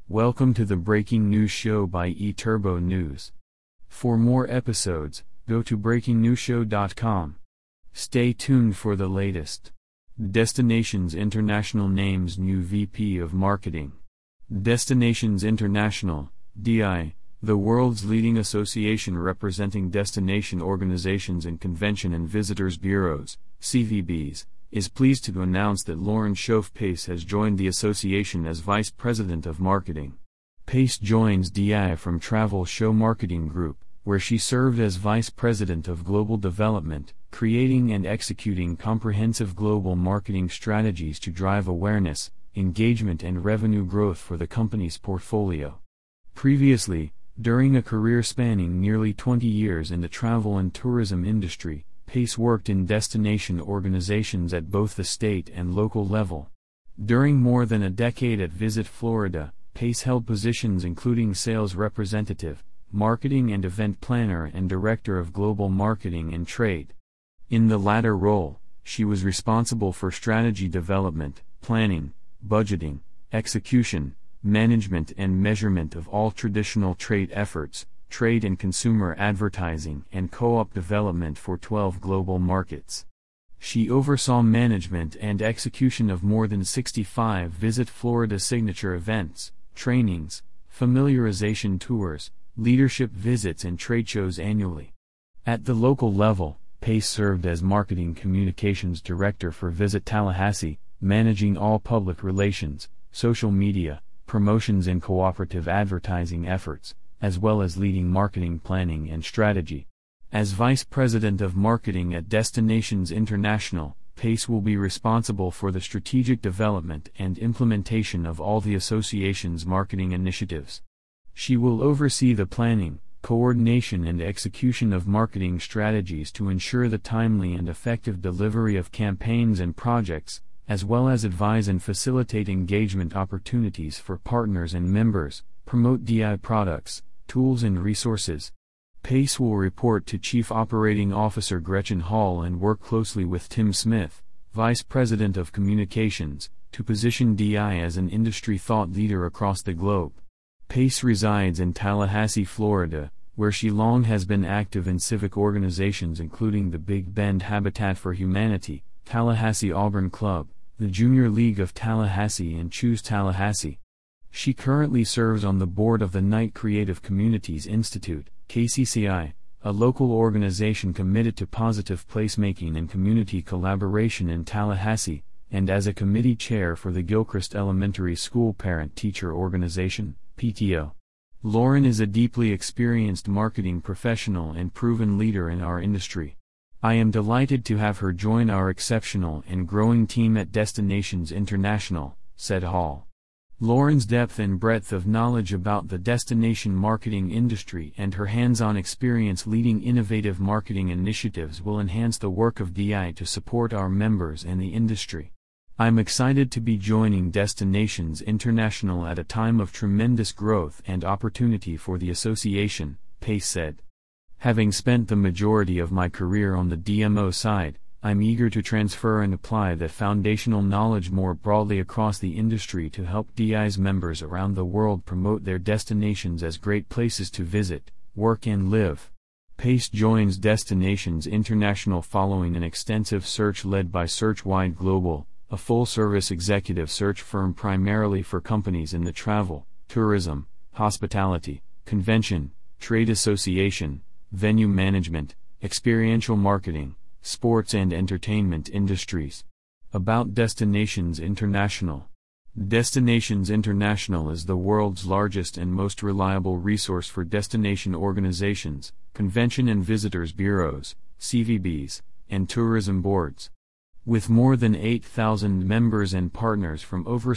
Welcome to the Breaking News Show by eTurbo News. For more episodes, go to breakingnewsshow.com. Stay tuned for the latest. Destinations International names new VP of Marketing. Destinations International, DI, the world's leading association representing destination organizations and convention and visitors bureaus, CVBs, is pleased to announce that Lauren Schoaf-Pace has joined the association as Vice President of Marketing. Pace joins DI from Travel Show Marketing Group, where she served as Vice President of Global Development, creating and executing comprehensive global marketing strategies to drive awareness, engagement and revenue growth for the company's portfolio. Previously, during a career spanning nearly 20 years in the travel and tourism industry, Pace worked in destination organizations at both the state and local level. During more than a decade at Visit Florida, Pace held positions including sales representative, marketing and event planner and director of global marketing and trade. In the latter role, she was responsible for strategy development, planning, budgeting, execution, management and measurement of all traditional trade efforts, trade and consumer advertising and co-op development for 12 global markets. She oversaw management and execution of more than 65 Visit Florida signature events, trainings, familiarization tours, leadership visits and trade shows annually. At the local level, Pace served as Marketing Communications Director for Visit Tallahassee, managing all public relations, social media, promotions and cooperative advertising efforts, as well as leading marketing planning and strategy. As Vice President of Marketing at Destinations International, Pace will be responsible for the strategic development and implementation of all the association's marketing initiatives. She will oversee the planning, coordination and execution of marketing strategies to ensure the timely and effective delivery of campaigns and projects, as well as advise and facilitate engagement opportunities for partners and members, promote DI products, tools and resources. Pace will report to Chief Operating Officer Gretchen Hall and work closely with Tim Smith, Vice President of Communications, to position DI as an industry thought leader across the globe. Pace resides in Tallahassee, Florida, where she long has been active in civic organizations including the Big Bend Habitat for Humanity, Tallahassee Auburn Club, the Junior League of Tallahassee and Choose Tallahassee. She currently serves on the board of the Knight Creative Communities Institute, KCCI, a local organization committed to positive placemaking and community collaboration in Tallahassee, and as a committee chair for the Gilchrist Elementary School Parent-Teacher Organization, PTO. Lauren is a deeply experienced marketing professional and proven leader in our industry. I am delighted to have her join our exceptional and growing team at Destinations International, said Hall. Lauren's depth and breadth of knowledge about the destination marketing industry and her hands-on experience leading innovative marketing initiatives will enhance the work of DI to support our members and the industry. I'm excited to be joining Destinations International at a time of tremendous growth and opportunity for the association, Pace said. Having spent the majority of my career on the DMO side, I'm eager to transfer and apply that foundational knowledge more broadly across the industry to help DI's members around the world promote their destinations as great places to visit, work and live. Pace joins Destinations International following an extensive search led by Searchwide Global, a full-service executive search firm primarily for companies in the travel, tourism, hospitality, convention, trade association, venue management, experiential marketing, sports and entertainment industries. About Destinations International. Destinations International is the world's largest and most reliable resource for destination organizations, convention and visitors bureaus, CVBs, and tourism boards. With more than 8,000 members and partners from over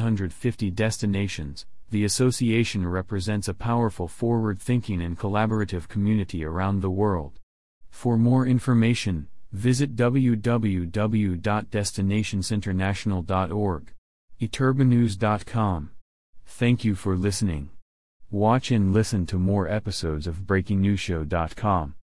750 destinations, the association represents a powerful forward-thinking and collaborative community around the world. For more information, visit www.destinationsinternational.org. eturbonews.com. Thank you for listening. Watch and listen to more episodes of BreakingNewsShow.com.